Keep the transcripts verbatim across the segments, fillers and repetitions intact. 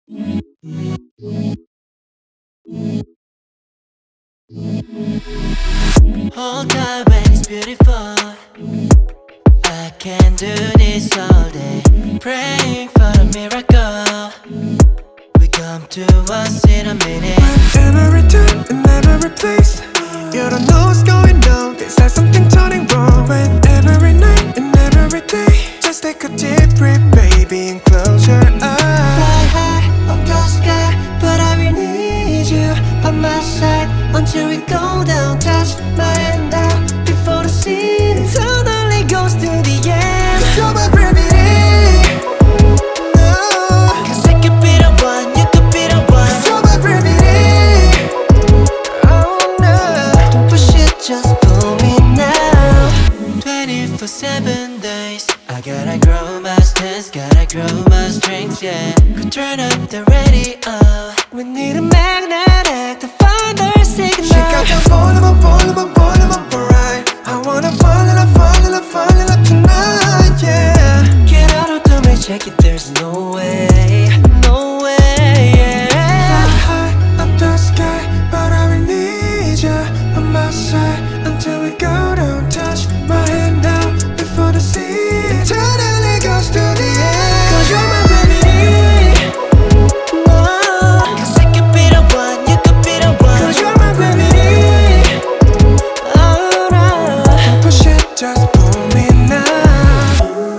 Hold tight when it's beautiful. I can do this all day, praying for a miracle. We come to us in a minute. Every time and every place, you don't know what's going on. There's like something turning wrong. When every night and every day, just take a deep breath, baby, and close your eyes. Fly high up the sky, but I will need you by my side until we go down. Touch my hand down before the sea suddenly goes to the end. You're my gravity. No, Cause I could be the one, you could be the one. you're my gravity. Oh no, Don't push it, just pull me now. Twenty-four seven days, I gotta grow my stance, gotta grow my strength, yeah. Could turn up the radio. We need a magnetic to find our signal. she got the volume, volume, volume up, alright. I wanna fall in love, fall in love, fall in love tonight, yeah. Get out of the way, check it, there's no way, no way, yeah. Fly high up the sky, but I will need you on my side until we go down. Touch my hand down before the sea eternally goes to the end. Cause you're my gravity. Oh, cause I could be the one, you could be the one. Cause you're my gravity. Oh, no. Push it, just pull me now.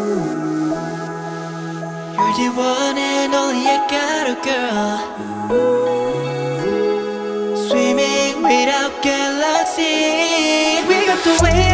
You're the one and only I got a girl. Swimming without galaxy. We got the way.